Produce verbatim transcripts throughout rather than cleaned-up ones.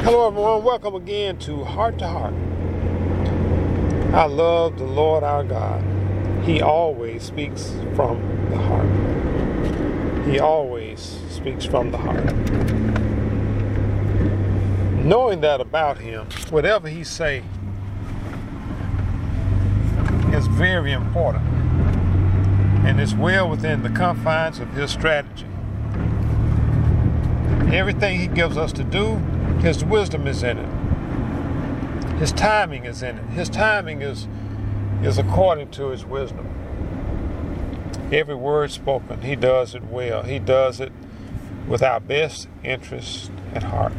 Hello everyone, welcome again to Heart to Heart. I love the Lord our God. He always speaks from the heart. He always speaks from the heart. Knowing that about him, whatever he say is very important. And it's well within the confines of his strategy. Everything he gives us to do, his wisdom is in it. His timing is in it. His timing is, is according to his wisdom. Every word spoken, he does it well. He does it with our best interest at heart.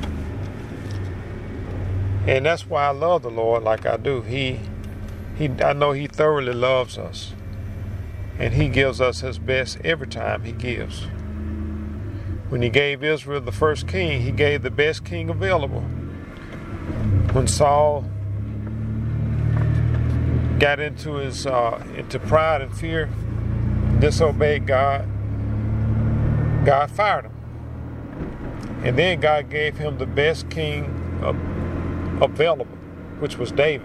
And that's why I love the Lord like I do. He, he, I know he thoroughly loves us. And he gives us his best every time he gives. When he gave Israel the first king, he gave the best king available. When Saul got into his uh, into pride and fear, disobeyed God, God fired him. And then God gave him the best king available, which was David.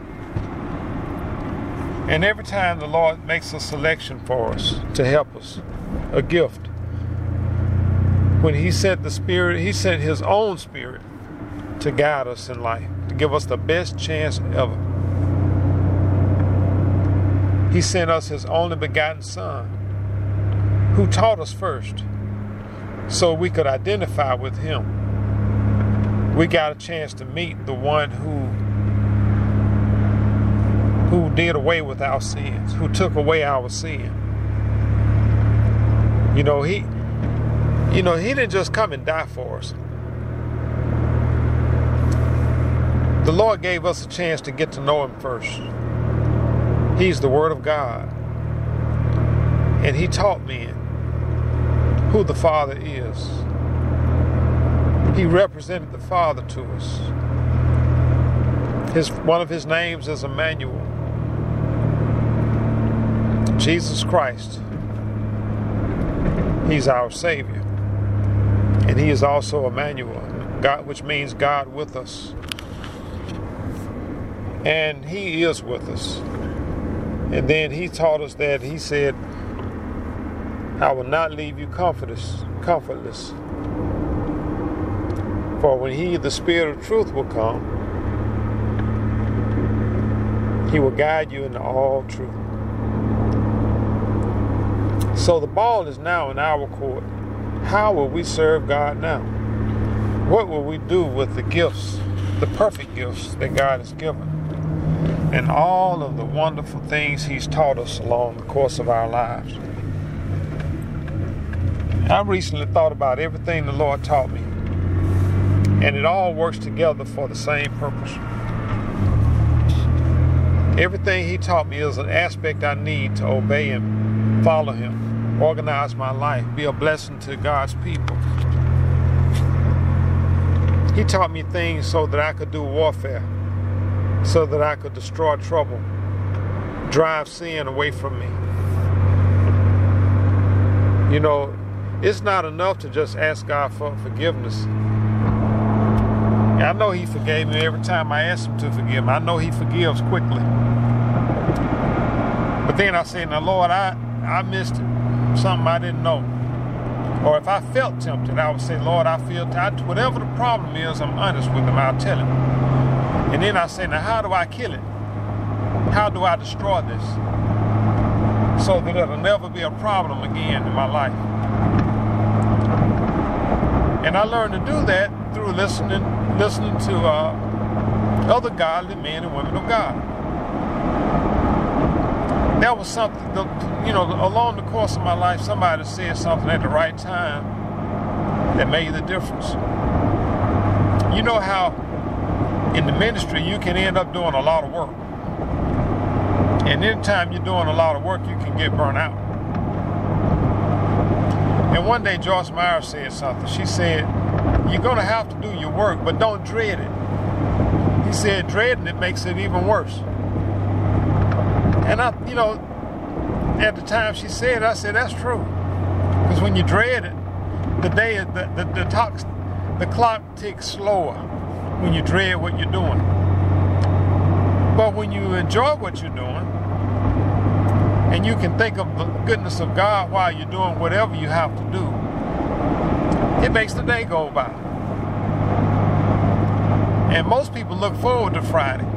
And every time the Lord makes a selection for us to help us, a gift. When he sent the Spirit, he sent his own Spirit to guide us in life, to give us the best chance ever. He sent us his only begotten Son, who taught us first, so we could identify with him. We got a chance to meet the one who, who did away with our sins, who took away our sin. You know, he... You know, he didn't just come and die for us. The Lord gave us a chance to get to know him first. He's the Word of God. And he taught men who the Father is. He represented the Father to us. His, one of his names is Emmanuel. Jesus Christ. He's our Savior. And he is also Emmanuel, God, which means God with us. And he is with us. And then he taught us that he said, I will not leave you comfortless, comfortless. For when he, the Spirit of truth, will come, he will guide you into all truth. So the ball is now in our court. How will we serve God now? What will we do with the gifts, the perfect gifts that God has given, and all of the wonderful things he's taught us along the course of our lives? I recently thought about everything the Lord taught me, and it all works together for the same purpose. Everything he taught me is an aspect I need to obey him, follow him, organize my life, be a blessing to God's people. He taught me things so that I could do warfare, so that I could destroy trouble, drive sin away from me. You know, it's not enough to just ask God for forgiveness. I know he forgave me every time I asked him to forgive me. I know he forgives quickly. But then I say, now Lord, I, I missed it. Something I didn't know. Or if I felt tempted, I would say, Lord, I feel tempted. Whatever the problem is, I'm honest with him. I'll tell him. And then I say, now how do I kill it? How do I destroy this? So that it'll never be a problem again in my life. And I learned to do that through listening, listening to uh, other godly men and women of God. That was something, you know, along the course of my life, somebody said something at the right time that made the difference. You know how in the ministry you can end up doing a lot of work. And anytime you're doing a lot of work, you can get burnt out. And one day Joyce Meyer said something. She said, you're going to have to do your work, but don't dread it. He said, dreading it makes it even worse. And I, you know, at the time she said it, I said, that's true. Because when you dread it, the day, the, the, the, talk, the clock ticks slower when you dread what you're doing. But when you enjoy what you're doing, and you can think of the goodness of God while you're doing whatever you have to do, it makes the day go by. And most people look forward to Friday.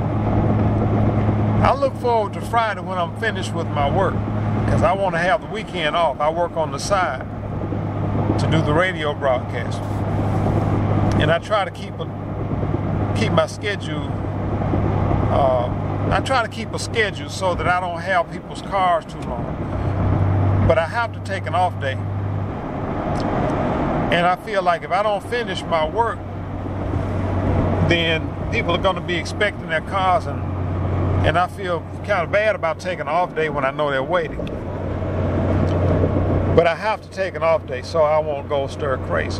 I look forward to Friday when I'm finished with my work, because I want to have the weekend off. I work on the side to do the radio broadcast. And I try to keep a, keep my schedule, uh, I try to keep a schedule so that I don't have people's cars too long. But I have to take an off day. And I feel like if I don't finish my work, then people are going to be expecting their cars, and and I feel kind of bad about taking an off day when I know they're waiting. But I have to take an off day so I won't go stir crazy.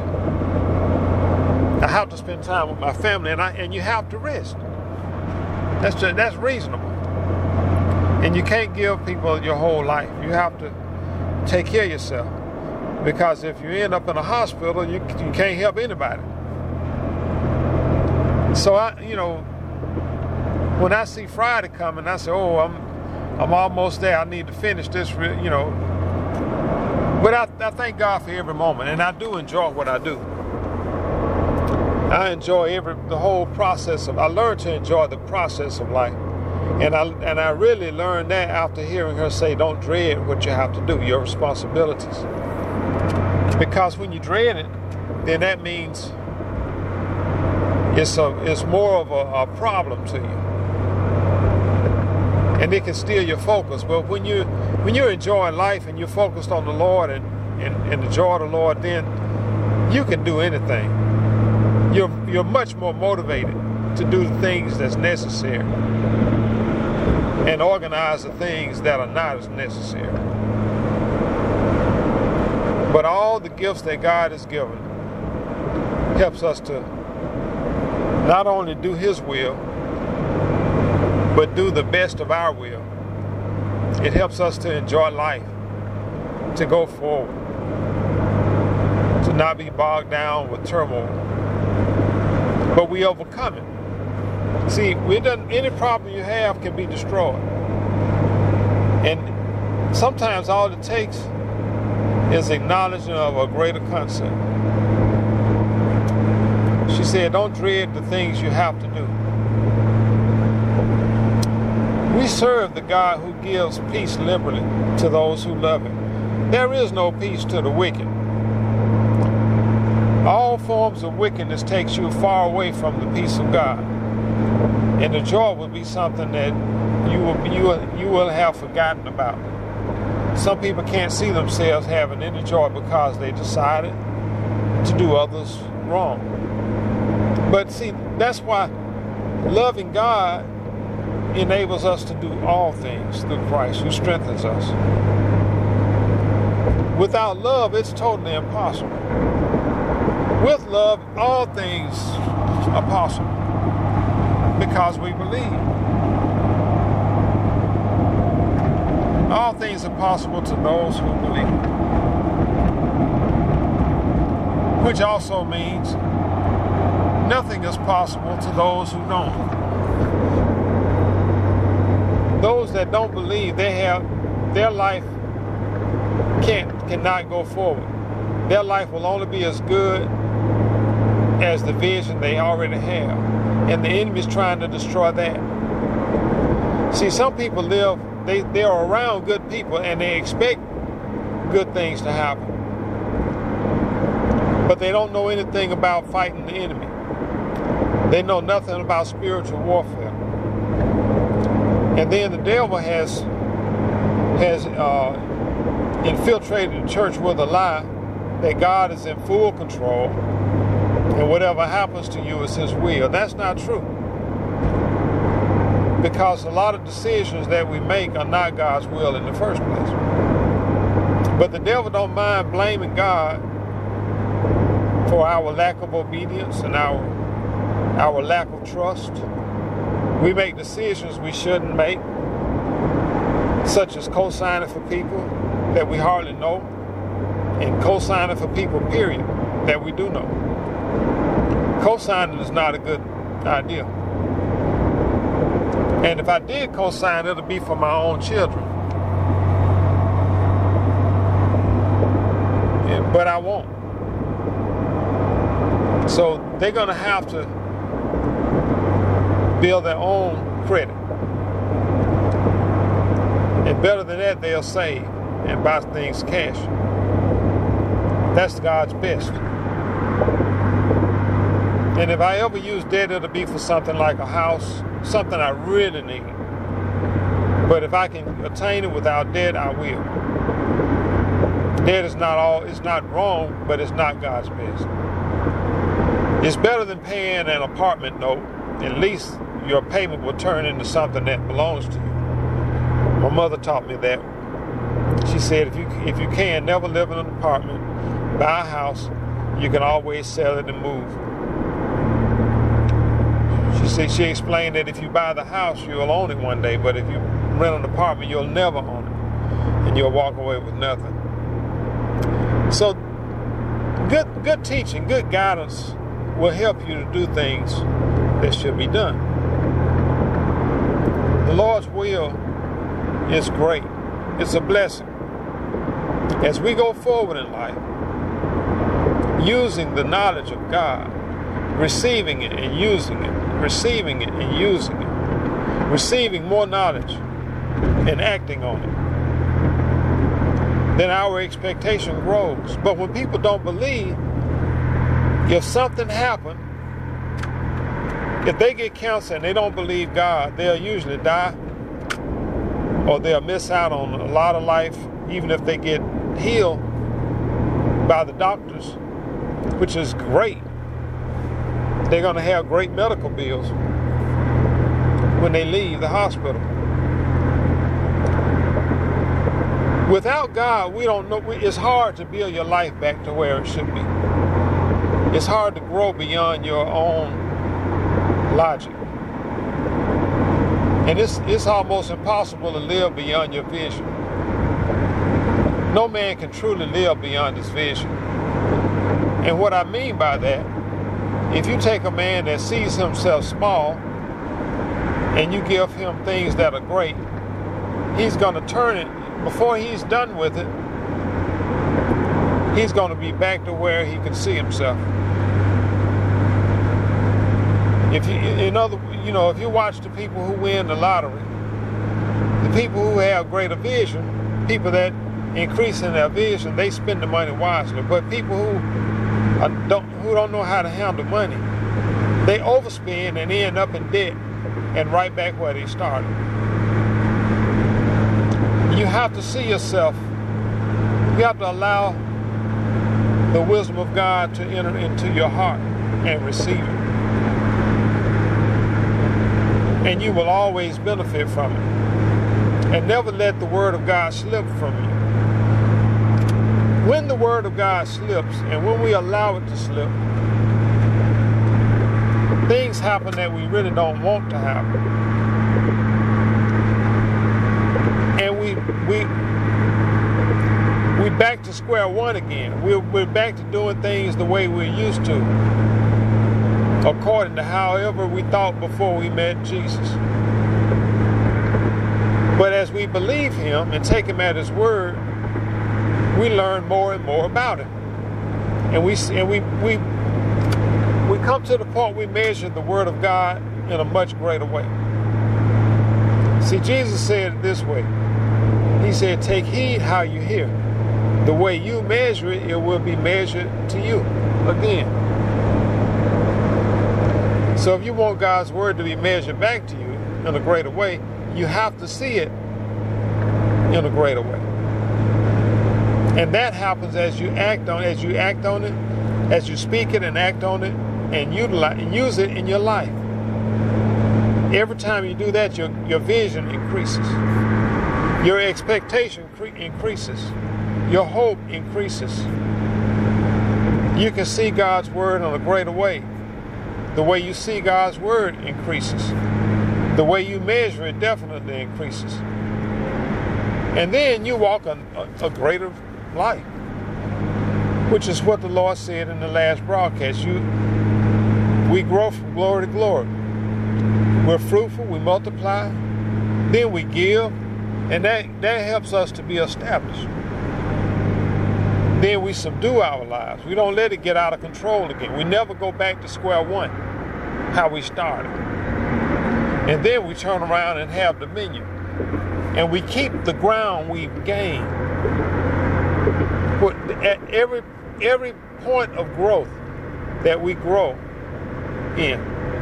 I have to spend time with my family, and I and you have to rest. That's just, that's reasonable. And you can't give people your whole life. You have to take care of yourself, because if you end up in a hospital, you you can't help anybody. So I, you know, when I see Friday coming, I say, "Oh, I'm, I'm almost there. I need to finish this." You know, but I, I thank God for every moment, and I do enjoy what I do. I enjoy every the whole process of. I learned to enjoy the process of life, and I and I really learned that after hearing her say, "Don't dread what you have to do, your responsibilities," because when you dread it, then that means It's a, it's more of a, a problem to you, and it can steal your focus. But when you when you're enjoying life and you're focused on the Lord and, and, and the joy of the Lord, then you can do anything. You're you're much more motivated to do the things that's necessary and organize the things that are not as necessary. But all the gifts that God has given helps us to not only do His will, but do the best of our will. It helps us to enjoy life, to go forward, to not be bogged down with turmoil. But we overcome it. See, it doesn't, any problem you have can be destroyed. And sometimes all it takes is acknowledgement of a greater concept. She said, don't dread the things you have to do. We serve the God who gives peace liberally to those who love Him. There is no peace to the wicked. All forms of wickedness takes you far away from the peace of God. And the joy will be something that you will, you will, you will have forgotten about. Some people can't see themselves having any joy because they decided to do others wrong. But see, that's why loving God enables us to do all things through Christ who strengthens us. Without love, it's totally impossible. With love, all things are possible because we believe. All things are possible to those who believe. Which also means nothing is possible to those who don't. Those that don't believe, they have their life can't cannot go forward. Their life will only be as good as the vision they already have. And the enemy's trying to destroy that. See, some people live, they, they're around good people and they expect good things to happen. But they don't know anything about fighting the enemy. They know nothing about spiritual warfare. And then the devil has has uh, infiltrated the church with a lie that God is in full control and whatever happens to you is His will. That's not true. Because a lot of decisions that we make are not God's will in the first place. But the devil don't mind blaming God for our lack of obedience and our our lack of trust. We make decisions we shouldn't make, such as co-signing for people that we hardly know, and co-signing for people, period, that we do know. Co-signing is not a good idea. And if I did co-sign, it'll be for my own children. Yeah, but I won't. So they're going to have to build their own credit. And better than that, they'll save and buy things cash. That's God's best. And if I ever use debt, it'll be for something like a house, something I really need. But if I can attain it without debt, I will. Debt is not all, it's not wrong, but it's not God's best. It's better than paying an apartment note. At least your payment will turn into something that belongs to you. My mother taught me that. She said, if you if you can, never live in an apartment, buy a house, you can always sell it and move. She said, she explained that if you buy the house, you'll own it one day, but if you rent an apartment, you'll never own it, and you'll walk away with nothing. So, good good teaching, good guidance will help you to do things that should be done. The Lord's will is great. It's a blessing. As we go forward in life, using the knowledge of God, receiving it and using it, receiving it and using it, receiving more knowledge and acting on it, then our expectation grows. But when people don't believe, if something happened, if they get cancer and they don't believe God, they'll usually die, or they'll miss out on a lot of life, even if they get healed by the doctors, which is great. They're going to have great medical bills when they leave the hospital. Without God, we don't know. It's hard to build your life back to where it should be. It's hard to grow beyond your own logic. And it's, it's almost impossible to live beyond your vision. No man can truly live beyond his vision. And what I mean by that, if you take a man that sees himself small and you give him things that are great, he's going to turn it, before he's done with it, he's going to be back to where he can see himself. If you, in other, you know, if you watch the people who win the lottery, the people who have greater vision, people that increase in their vision, they spend the money wisely. But people who are, don't who don't know how to handle money, they overspend and end up in debt and right back where they started. You have to see yourself. You have to allow the wisdom of God to enter into your heart and receive it. And you will always benefit from it. And never let the word of God slip from you. When the word of God slips, and when we allow it to slip, things happen that we really don't want to happen. And we we we back to square one again. We're, we're back to doing things the way we're used to, according to however we thought before we met Jesus. But as we believe him and take him at his word, we learn more and more about him. And we and we we we come to the point we measure the word of God in a much greater way. See, Jesus said it this way. He said, take heed how you hear. The way you measure it, it will be measured to you again. So if you want God's word to be measured back to you in a greater way, you have to see it in a greater way. And that happens as you act on as you act on it, as you speak it and act on it and utilize and use it in your life. Every time you do that, your, your vision increases. Your expectation cre- increases. Your hope increases. You can see God's word in a greater way. The way you see God's word increases. The way you measure it definitely increases. And then you walk a, a, a greater life, which is what the Lord said in the last broadcast. You We grow from glory to glory. We're fruitful, we multiply, then we give, and that, that helps us to be established. Then we subdue our lives. We don't let it get out of control again. We never go back to square one, how we started. And then we turn around and have dominion. And we keep the ground we've gained. But at every every point of growth that we grow in,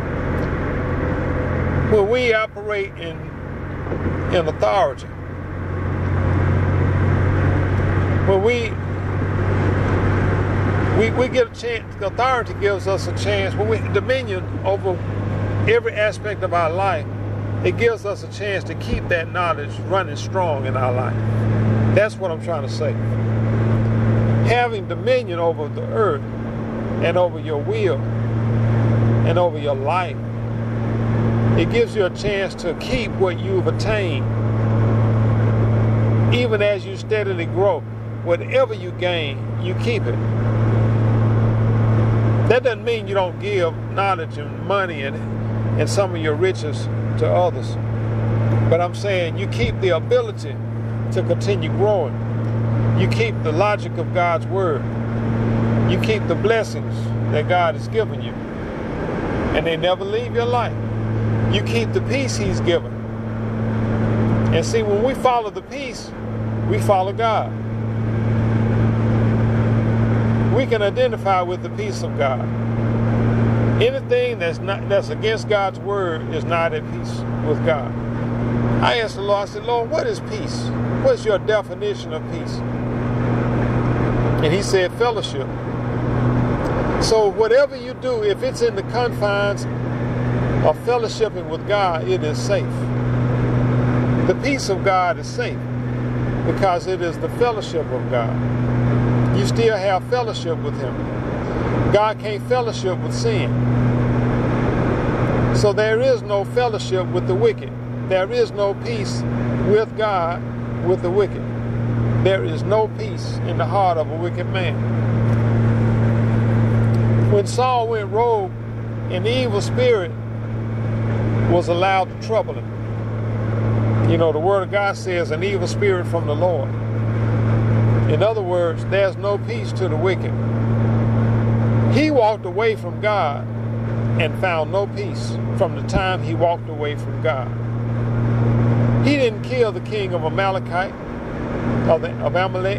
when we operate in, in authority, when we We, we get a chance, authority gives us a chance, when we dominion over every aspect of our life, it gives us a chance to keep that knowledge running strong in our life. That's what I'm trying to say. Having dominion over the earth and over your will and over your life, it gives you a chance to keep what you've attained. Even as you steadily grow, whatever you gain, you keep it. That doesn't mean you don't give knowledge and money and, and some of your riches to others. But I'm saying you keep the ability to continue growing. You keep the logic of God's word. You keep the blessings that God has given you. And they never leave your life. You keep the peace he's given. And see, when we follow the peace, we follow God. We can identify with the peace of God. Anything that's not that's against God's word is not at peace with God. I asked the Lord, I said, Lord, what is peace? What's your definition of peace? And he said, fellowship. So whatever you do, if it's in the confines of fellowshipping with God, it is safe. The peace of God is safe because it is the fellowship of God. You still have fellowship with him. God can't fellowship with sin. So there is no fellowship with the wicked. There is no peace with God with the wicked. There is no peace in the heart of a wicked man. When Saul went rogue and the evil spirit was allowed to trouble him, you know, the word of God says an evil spirit from the Lord. In other words, there's no peace to the wicked. He walked away from God and found no peace from the time he walked away from God. He didn't kill the king of Amalekite, of, the, of Amalek.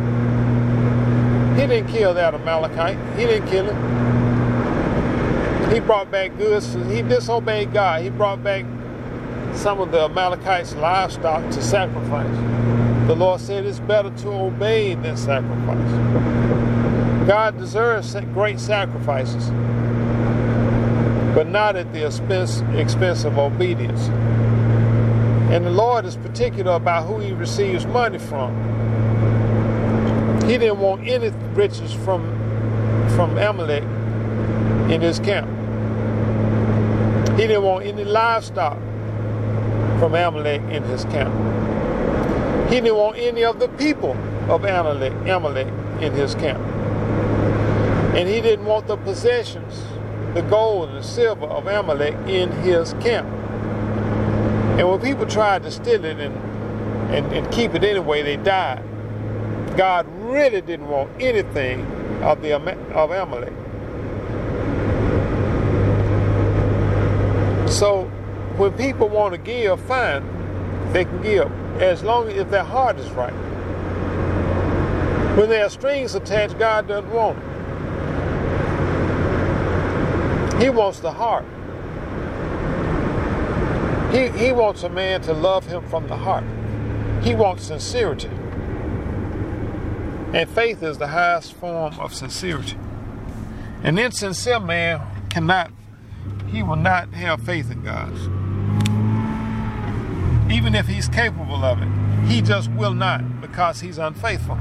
He didn't kill that Amalekite. He didn't kill him. He brought back goods. He disobeyed God. He brought back some of the Amalekites' livestock to sacrifice. The Lord said it's better to obey than sacrifice. God deserves great sacrifices, but not at the expense, expense of obedience. And the Lord is particular about who he receives money from. He didn't want any riches from, from Amalek in his camp. He didn't want any livestock from Amalek in his camp. He didn't want any of the people of Amalek, Amalek in his camp. And he didn't want the possessions, the gold and the silver of Amalek in his camp. And when people tried to steal it and, and, and keep it anyway, they died. God really didn't want anything of, the, of Amalek. So when people want to give, fine, they can give, as long as if their heart is right. When there are strings attached, God doesn't want it. He wants the heart. He, he wants a man to love him from the heart. He wants sincerity. And faith is the highest form of sincerity. An insincere man cannot, he will not have faith in God. Even if he's capable of it, he just will not, because he's unfaithful.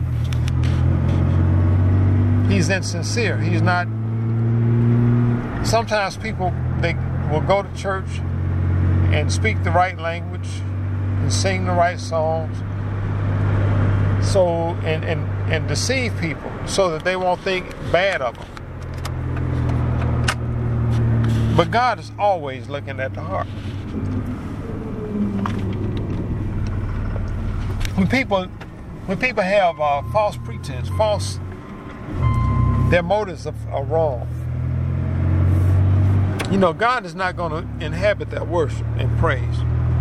He's insincere. He's not. Sometimes people, they will go to church and speak the right language and sing the right songs, so and, and, and deceive people so that they won't think bad of them. But God is always looking at the heart. When people, when people have uh, false pretense, false, their motives are, are wrong. You know, God is not going to inhabit that worship and praise.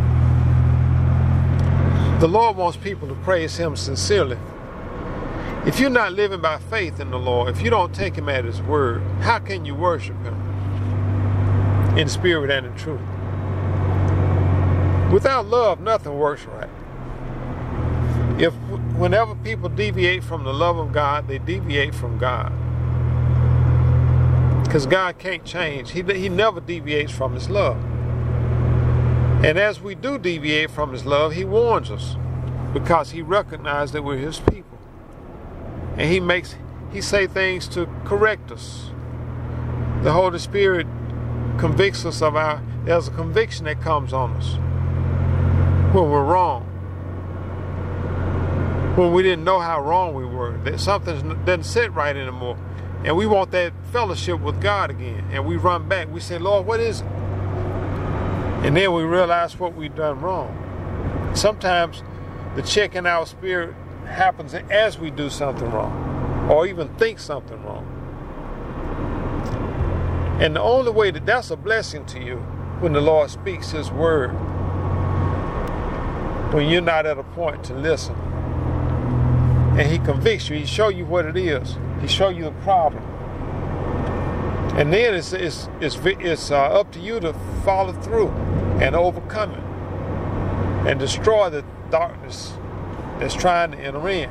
The Lord wants people to praise Him sincerely. If you're not living by faith in the Lord, if you don't take Him at His word, how can you worship Him in spirit and in truth? Without love, nothing works right. If whenever people deviate from the love of God, they deviate from God. Because God can't change. He, he never deviates from His love. And as we do deviate from His love, He warns us, because He recognizes that we're His people. And He makes, He say things to correct us. The Holy Spirit convicts us of our, there's a conviction that comes on us when we're wrong. When we didn't know how wrong we were. That something doesn't sit right anymore. And we want that fellowship with God again. And we run back. We say, Lord, what is it? And then we realize what we've done wrong. Sometimes the check in our spirit happens as we do something wrong, or even think something wrong. And the only way that that's a blessing to you, when the Lord speaks His word, when you're not at a point to listen, and He convicts you, He show you what it is, He show you the problem, and then it's it's it's, it's uh, up to you to follow through and overcome it and destroy the darkness that's trying to enter in.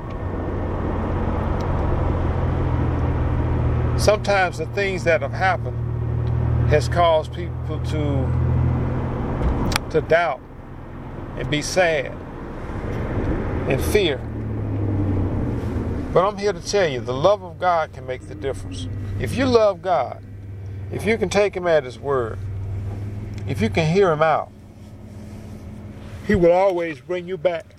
Sometimes the things that have happened has caused people to to doubt and be sad and fear. But I'm here to tell you, the love of God can make the difference. If you love God, if you can take Him at His word, if you can hear Him out, He will always bring you back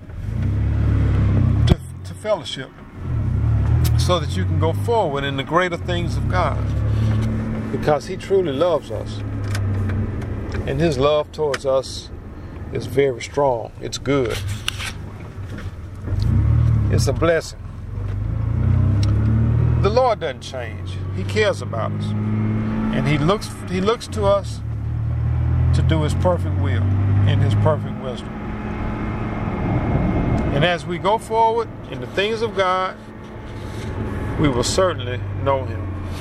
to, to fellowship, so that you can go forward in the greater things of God, because He truly loves us, and His love towards us is very strong. It's good. It's a blessing. The Lord doesn't change. He cares about us, and He looks He looks to us to do His perfect will in His perfect wisdom. And as we go forward in the things of God, we will certainly know Him.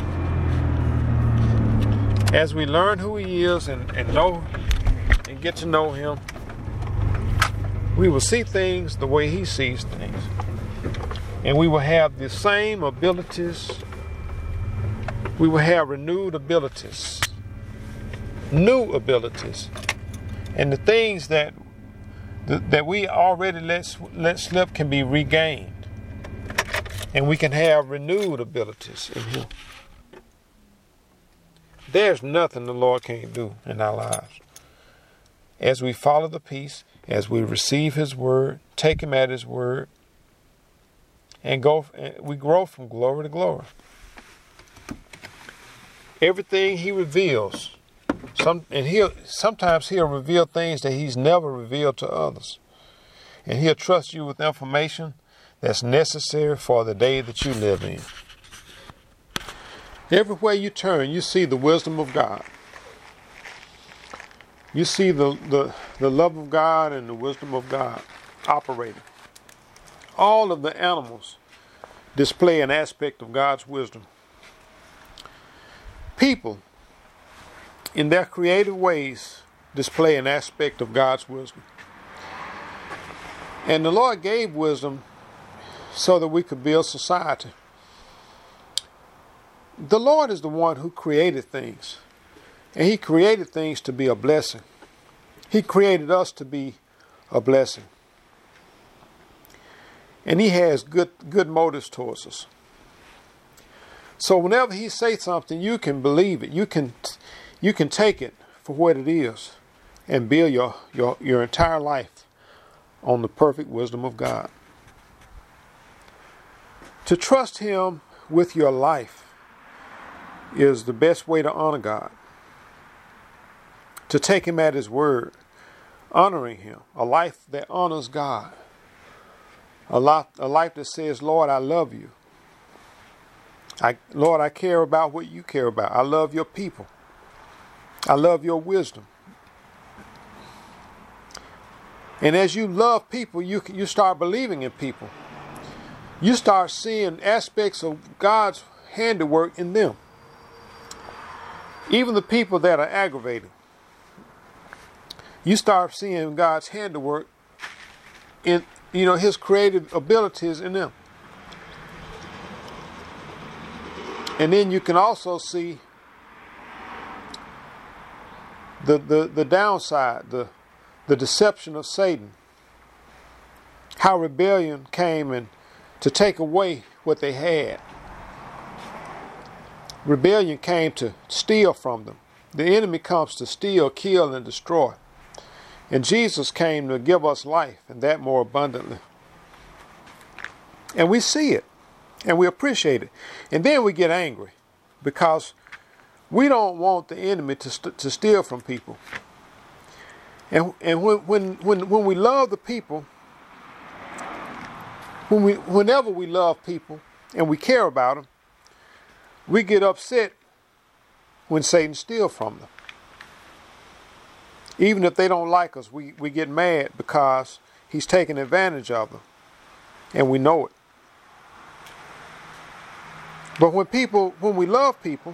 As we learn who He is and, and know and get to know Him, we will see things the way He sees things. And we will have the same abilities. We will have renewed abilities. New abilities. And the things that that we already let, let slip can be regained. And we can have renewed abilities in Him. There's nothing the Lord can't do in our lives. As we follow the peace, as we receive His word, take Him at His word, and go, we grow from glory to glory. Everything He reveals, some and he'll sometimes He'll reveal things that He's never revealed to others, and He'll trust you with information that's necessary for the day that you live in. Everywhere you turn, you see the wisdom of God. You see the, the, the love of God and the wisdom of God operating. All of the animals display an aspect of God's wisdom. People, in their creative ways, display an aspect of God's wisdom. And the Lord gave wisdom so that we could build society. The Lord is the one who created things. And He created things to be a blessing. He created us to be a blessing. And He has good good motives towards us. So whenever He says something, you can believe it. You can you can take it for what it is and build your, your, your entire life on the perfect wisdom of God. To trust Him with your life is the best way to honor God. to take him at his word, honoring him, a life that honors God, a life, a life that says, Lord, I love you. I, Lord, I care about what you care about. I love your people. I love your wisdom. And as you love people, you, you start believing in people. You start seeing aspects of God's handiwork in them. Even the people that are aggravating. You start seeing God's handiwork in, you know, his creative abilities in them. And then you can also see the, the, the downside, the, the deception of Satan. How rebellion came and to take away what they had. Rebellion came to steal from them. The enemy comes to steal, kill, and destroy. And Jesus came to give us life, and that more abundantly. And we see it, and we appreciate it. And then we get angry because we don't want the enemy to st- to steal from people. And and when when when when we love the people, when we whenever we love people and we care about them, we get upset when Satan steals from them. Even if they don't like us, we, we get mad because he's taking advantage of them. And we know it. But when people, when we love people,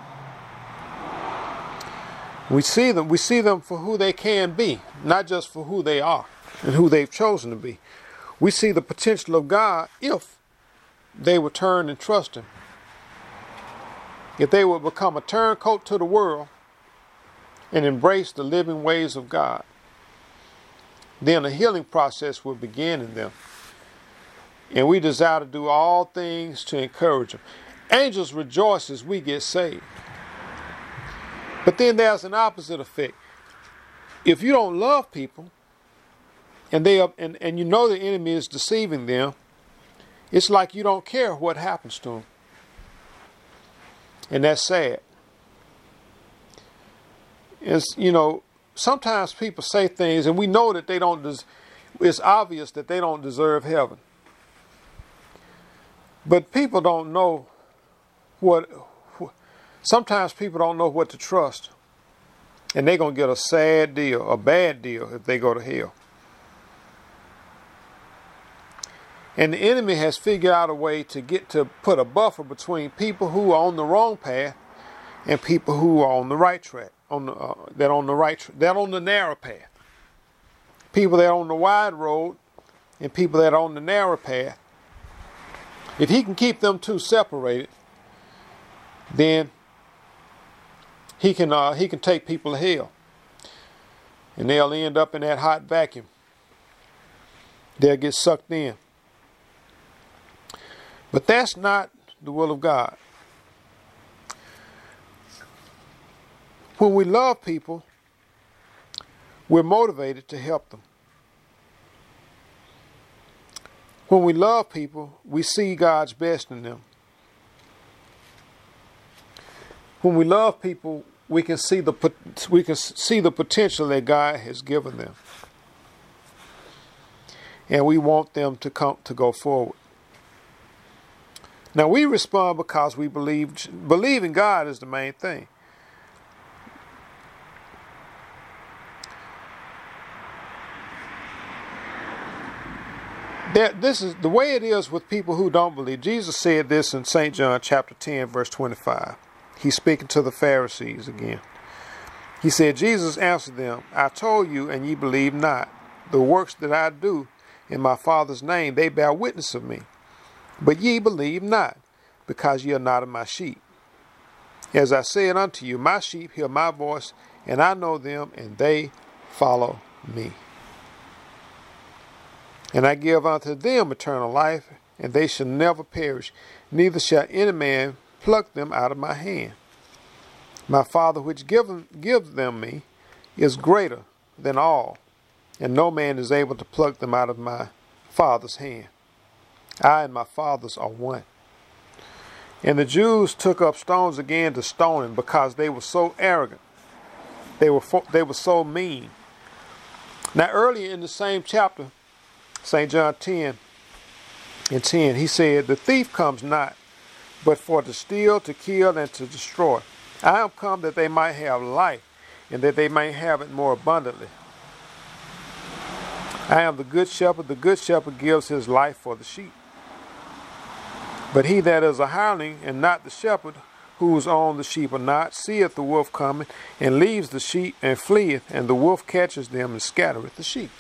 we see them, we see them for who they can be, not just for who they are and who they've chosen to be. We see the potential of God if they would turn and trust him. If they would become a turncoat to the world and embrace the living ways of God, then a healing process will begin in them. And we desire to do all things to encourage them. Angels rejoice as we get saved. But then there's an opposite effect. If you don't love people, and they are, and, and you know the enemy is deceiving them, it's like you don't care what happens to them. And that's sad. It's, you know, sometimes people say things and we know that they don't, des- it's obvious that they don't deserve heaven. But people don't know what, sometimes people don't know what to trust. And they're going to get a sad deal, a bad deal if they go to hell. And the enemy has figured out a way to get to put a buffer between people who are on the wrong path and people who are on the right track. On the, uh, that on the right, that on the narrow path. People that are on the wide road and people that are on the narrow path. If he can keep them two separated, then he can uh, he can take people to hell, and they'll end up in that hot vacuum. They'll get sucked in. But that's not the will of God. When we love people, we're motivated to help them. When we love people, we see God's best in them. When we love people, we can see the we can see the potential that God has given them, and we want them to come to go forward. Now we respond because we believe believe in God is the main thing. That this is the way it is with people who don't believe. Jesus said this in Saint John chapter ten, verse twenty-five. He's speaking to the Pharisees again. He said, Jesus answered them, I told you, and ye believe not. The works that I do in my Father's name, they bear witness of me. But ye believe not, because ye are not of my sheep. As I said unto you, my sheep hear my voice, and I know them, and they follow me. And I give unto them eternal life, and they shall never perish, neither shall any man pluck them out of my hand. My Father which gives give them me is greater than all, and no man is able to pluck them out of my Father's hand. I and my Father's are one. And the Jews took up stones again to stone him, because they were so arrogant. They were fo- they were so mean. Now earlier in the same chapter, Saint John ten and ten, he said, "The thief comes not, but for to steal, to kill, and to destroy. I am come that they might have life, and that they might have it more abundantly. I am the good shepherd. The good shepherd gives his life for the sheep. But he that is a hireling, and not the shepherd, whose own the sheep are not, seeth the wolf coming, and leaves the sheep, and fleeth, and the wolf catches them, and scattereth the sheep."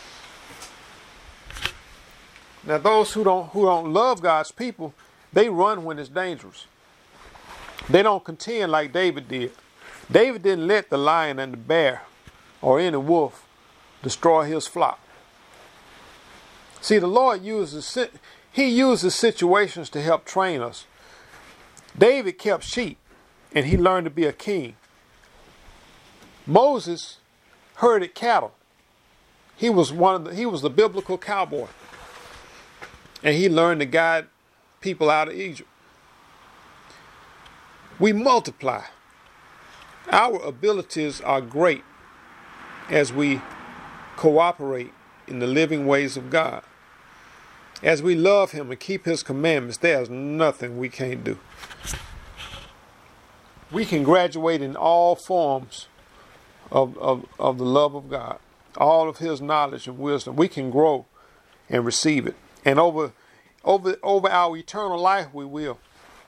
Now those who don't who don't love God's people, they run when it's dangerous. They don't contend like David did. David didn't let the lion and the bear or any wolf destroy his flock. See, the Lord uses He uses situations to help train us. David kept sheep, and he learned to be a king. Moses herded cattle. He was one of the, he was the biblical cowboy, and he learned to guide people out of Egypt. We multiply. Our abilities are great as we cooperate in the living ways of God. As we love Him and keep His commandments, there's nothing we can't do. We can graduate in all forms of, of, of the love of God, all of His knowledge and wisdom. We can grow and receive it. And over, over, over our eternal life, we will.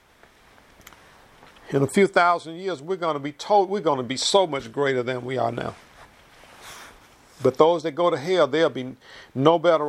In a few thousand years, we're going to be told we're going to be so much greater than we are now. But those that go to hell, they'll be no better